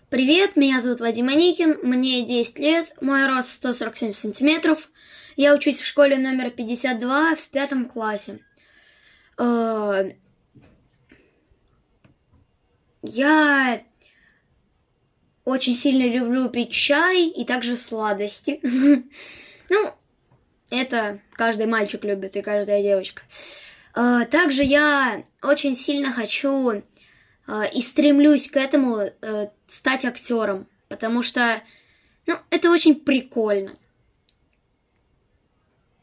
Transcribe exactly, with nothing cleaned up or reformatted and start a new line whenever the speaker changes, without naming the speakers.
Привет, меня зовут Вадим Аникин, мне десять лет, мой рост сто сорок семь сантиметров. Я учусь в школе номер пятьдесят два в пятом классе. Я очень сильно люблю пить чай и также сладости. Ну, это каждый мальчик любит и каждая девочка. Также я очень сильно хочу и стремлюсь к этому стать актером, потому что, ну, это очень прикольно.